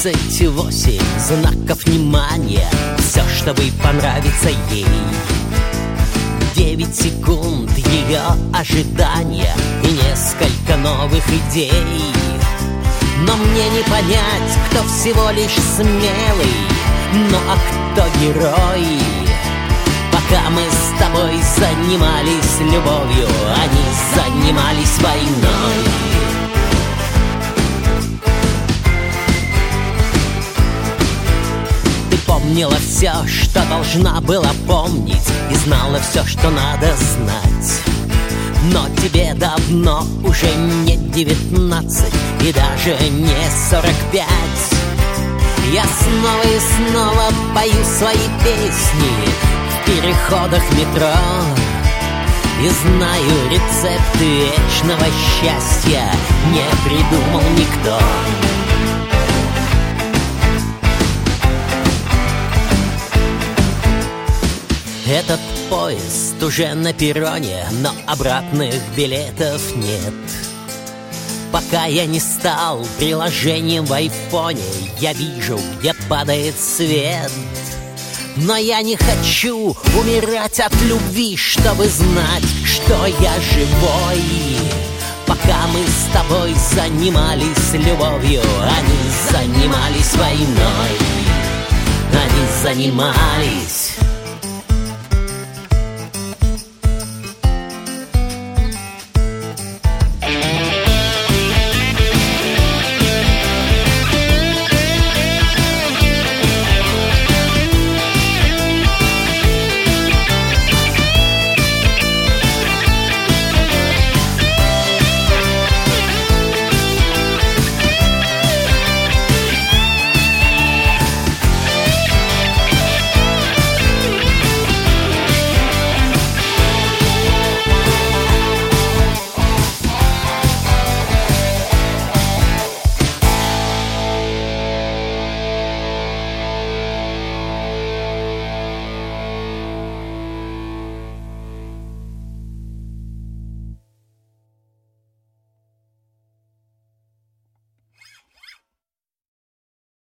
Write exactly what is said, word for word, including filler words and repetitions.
тридцать восемь знаков внимания, все, чтобы понравиться ей. Девять секунд ее ожидания и несколько новых идей. Но мне не понять, кто всего лишь смелый, ну а кто герой. Пока мы с тобой занимались любовью, они занимались войной. Ты помнила все, что должна была помнить, и знала все, что надо знать. Но тебе давно уже не девятнадцать и даже не сорок пять. Я снова и снова пою свои песни в переходах метро и знаю, рецепт вечного счастья не придумал никто. Этот поезд уже на перроне, но обратных билетов нет. Пока я не стал приложением в айфоне, я вижу, где падает свет. Но я не хочу умирать от любви, чтобы знать, что я живой. Пока мы с тобой занимались любовью, они занимались войной. Они занимались